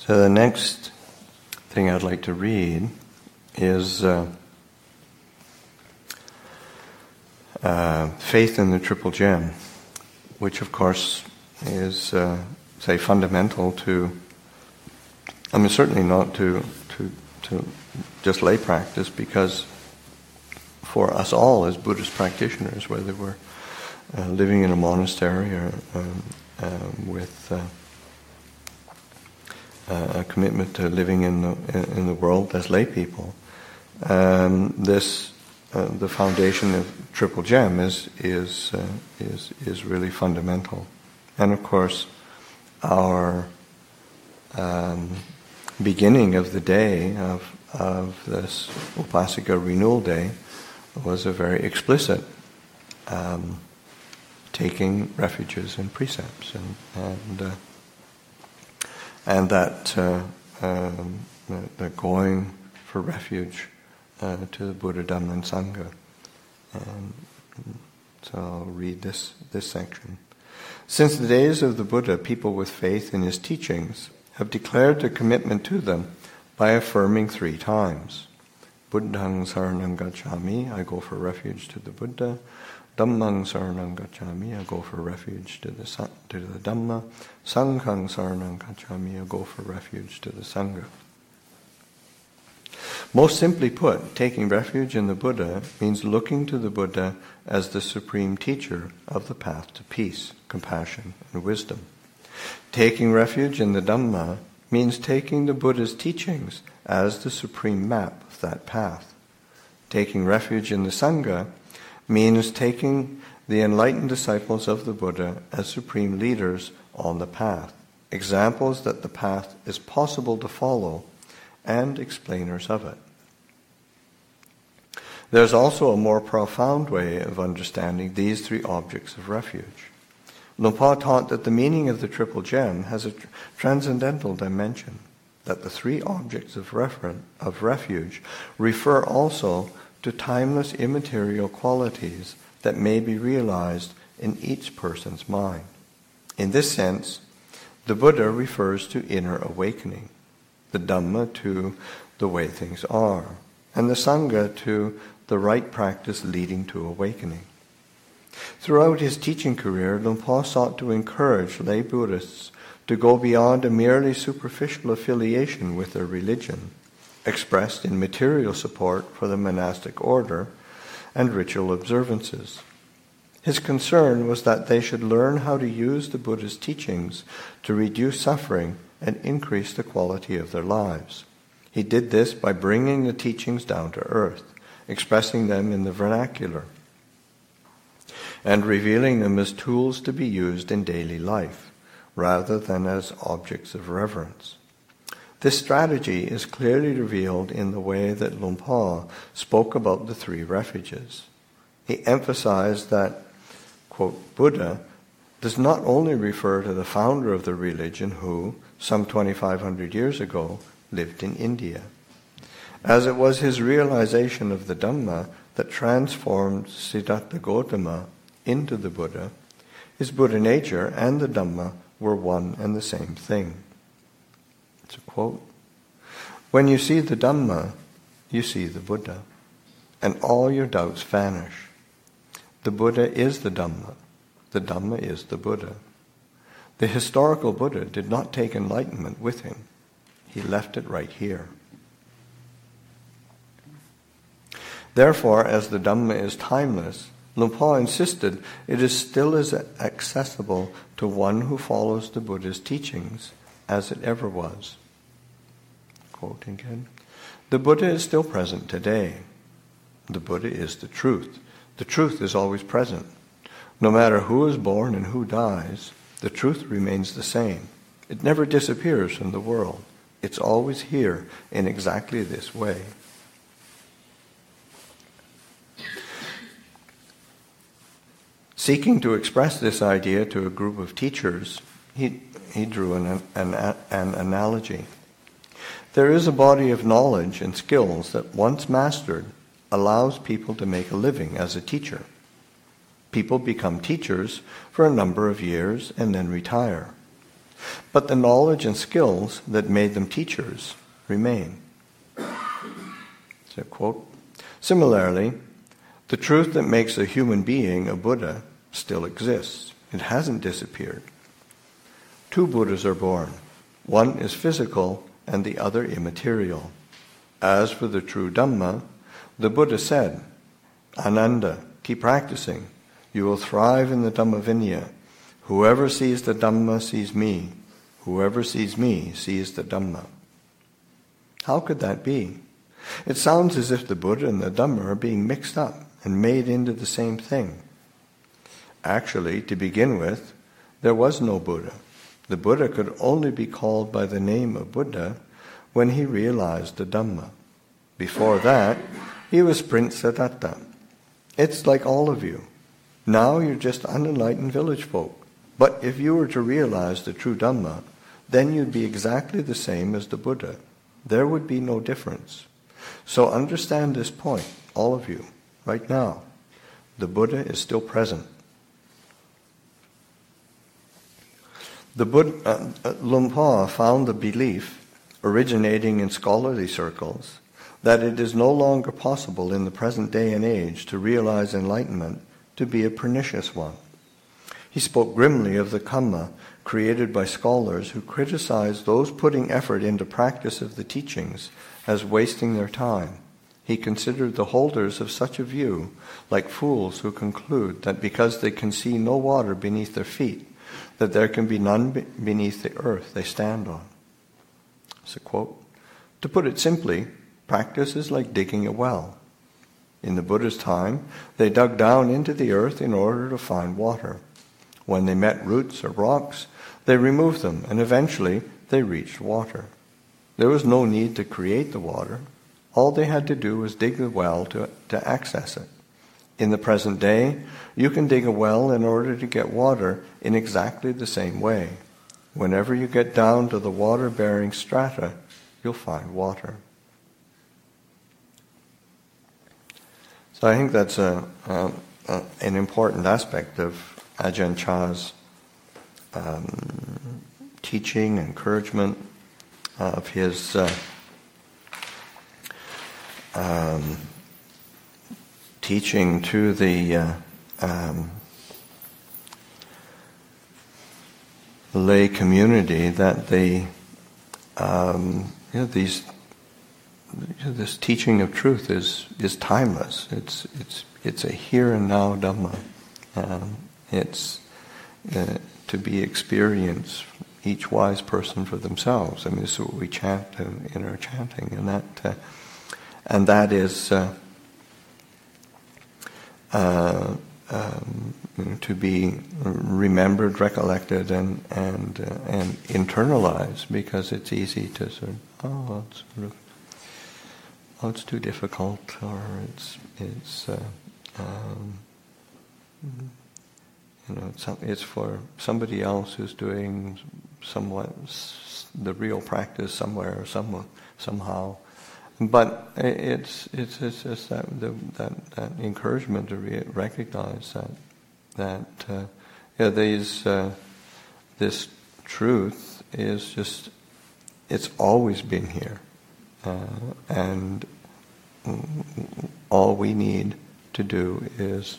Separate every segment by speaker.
Speaker 1: So the next thing I'd like to read is Faith in the Triple Gem, which of course is, say, fundamental to, I mean, certainly not to just lay practice, because for us all as Buddhist practitioners, whether we're living in a monastery or with a commitment to living in the world as lay people, the foundation of Triple Gem is really fundamental. And of course, our beginning of the day of this Upasika Renewal Day was a very explicit taking refuges and precepts, and that going for refuge to the Buddha, Dhamma, and Sangha. And so I'll read this section. Since the days of the Buddha, people with faith in his teachings have declared their commitment to them by affirming 3 times. Buddhang saranam gacchami, I go for refuge to the Buddha. Dhammang saranam gacchami, I go for refuge to the Dhamma. Sanghang saranam gacchami, I go for refuge to the Sangha. Most simply put, taking refuge in the Buddha means looking to the Buddha as the supreme teacher of the path to peace, compassion, and wisdom. Taking refuge in the Dhamma means taking the Buddha's teachings as the supreme map of that path. Taking refuge in the Sangha means taking the enlightened disciples of the Buddha as supreme leaders on the path, examples that the path is possible to follow, and explainers of it. There's also a more profound way of understanding these 3 objects of refuge. Luang Por taught that the meaning of the Triple Gem has a transcendental dimension, that the 3 objects of refuge refer also to timeless immaterial qualities that may be realized in each person's mind. In this sense, the Buddha refers to inner awakening, the Dhamma to the way things are, and the Sangha to the right practice leading to awakening. Throughout his teaching career, Luang Por sought to encourage lay Buddhists to go beyond a merely superficial affiliation with their religion, expressed in material support for the monastic order and ritual observances. His concern was that they should learn how to use the Buddha's teachings to reduce suffering and increase the quality of their lives. He did this by bringing the teachings down to earth, expressing them in the vernacular, and revealing them as tools to be used in daily life, rather than as objects of reverence. This strategy is clearly revealed in the way that Luang Por spoke about the 3 refuges. He emphasized that, quote, Buddha does not only refer to the founder of the religion who, some 2,500 years ago, lived in India, as it was his realization of the Dhamma that transformed Siddhartha Gautama into the Buddha. His Buddha nature and the Dhamma were one and the same thing. It's a quote. When you see the Dhamma, you see the Buddha, and all your doubts vanish. The Buddha is the Dhamma. The Dhamma is the Buddha. The historical Buddha did not take enlightenment with him. He left it right here. Therefore, as the Dhamma is timeless, Luang Por insisted it is still as accessible to one who follows the Buddha's teachings as it ever was. Quoting again, the Buddha is still present today. The Buddha is the truth. The truth is always present. No matter who is born and who dies, the truth remains the same. It never disappears from the world. It's always here in exactly this way. Seeking to express this idea to a group of teachers, he drew an analogy. There is a body of knowledge and skills that, once mastered, allows people to make a living as a teacher. People become teachers for a number of years and then retire. but the knowledge and skills that made them teachers remain. So, quote, similarly, the truth that makes a human being a Buddha still exists. It hasn't disappeared. Two Buddhas are born. One is physical and the other immaterial. As for the true Dhamma, the Buddha said, Ananda, keep practicing. You will thrive in the Dhamma Vinaya. Whoever sees the Dhamma sees me. Whoever sees me sees the Dhamma. How could that be? It sounds as if the Buddha and the Dhamma are being mixed up and made into the same thing. Actually, to begin with, there was no Buddha. The Buddha could only be called by the name of Buddha when he realized the Dhamma. Before that, he was Prince Siddhartha. It's like all of you. Now you're just unenlightened village folk. But if you were to realize the true Dhamma, then you'd be exactly the same as the Buddha. There would be no difference. So understand this point, all of you, right now. The Buddha is still present. The Buddha, Luang Por found the belief, originating in scholarly circles, that it is no longer possible in the present day and age to realize enlightenment to be a pernicious one. He spoke grimly of the Kamma created by scholars who criticized those putting effort into practice of the teachings as wasting their time. He considered the holders of such a view like fools who conclude that because they can see no water beneath their feet, that there can be none beneath the earth they stand on. It's a quote. To put it simply, practice is like digging a well. In the Buddha's time, they dug down into the earth in order to find water. When they met roots or rocks, they removed them, and eventually they reached water. There was no need to create the water. All they had to do was dig the well to access it. In the present day, you can dig a well in order to get water in exactly the same way. Whenever you get down to the water-bearing strata, you'll find water. So I think that's an important aspect of Ajahn Chah's teaching, encouragement of his teaching to the lay community that this teaching of truth is timeless. It's a here and now Dhamma. It's to be experienced, each wise person for themselves. I mean, this is what we chant in our chanting, and that is to be remembered, recollected, and internalized, because it's easy to sort of, it's too difficult, or it's for somebody else who's doing somewhat the real practice somewhere or somehow. But it's just that encouragement to recognize that this truth is just, it's always been here, and all we need to do is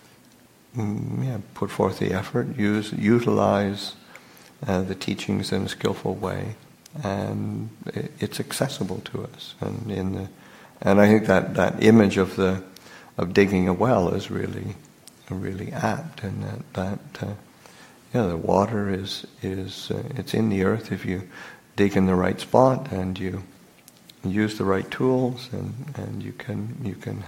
Speaker 1: put forth the effort, utilize the teachings in a skillful way, and it's accessible to us. And I think that image of digging a well is really apt, and that the water is it's in the earth if you dig in the right spot and you use the right tools, and you can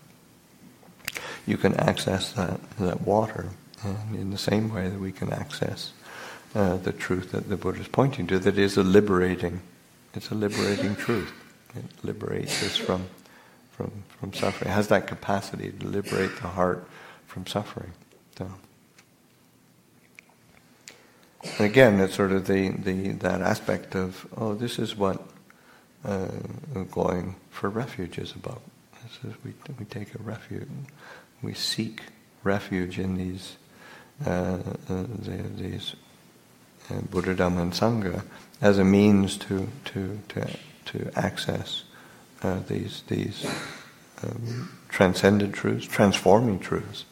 Speaker 1: access that water, and in the same way that we can access the truth that the Buddha is pointing to, that is a liberating truth. It liberates us from suffering. It has that capacity to liberate the heart from suffering. So, and again, it's sort of that aspect of, this is what going for refuge is about. This is, we take a refuge. We seek refuge in these Buddha, Dhamma, and Sangha as a means to access these transcendent truths, transforming truths.